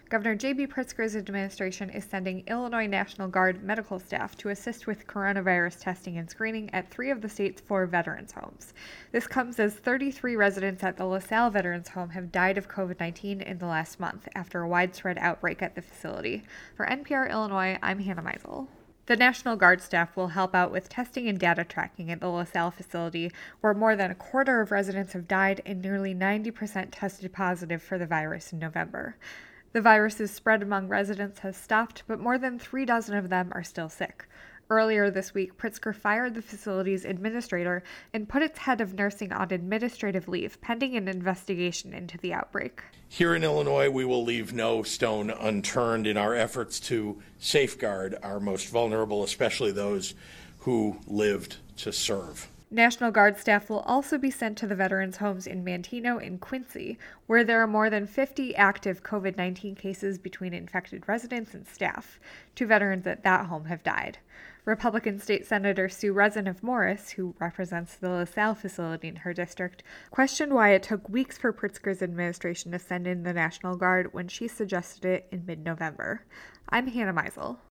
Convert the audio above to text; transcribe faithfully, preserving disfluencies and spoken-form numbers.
Governor J B Pritzker's administration is sending Illinois National Guard medical staff to assist with coronavirus testing and screening at three of the state's four veterans' homes. This comes as thirty-three residents at the LaSalle Veterans Home have died of covid nineteen in the last month after a widespread outbreak at the facility. For N P R Illinois, I'm Hannah Meisel. The National Guard staff will help out with testing and data tracking at the LaSalle facility, where more than a quarter of residents have died and nearly ninety percent tested positive for the virus in November. The virus's spread among residents has stopped, but more than three dozen of them are still sick. Earlier this week, Pritzker fired the facility's administrator and put its head of nursing on administrative leave, pending an investigation into the outbreak. Here in Illinois, we will leave no stone unturned in our efforts to safeguard our most vulnerable, especially those who lived to serve. National Guard staff will also be sent to the veterans' homes in Manteno and Quincy, where there are more than fifty active covid nineteen cases between infected residents and staff. Two veterans at that home have died. Republican State Senator Sue Rezin of Morris, who represents the LaSalle facility in her district, questioned why it took weeks for Pritzker's administration to send in the National Guard when she suggested it in mid-November. I'm Hannah Meisel.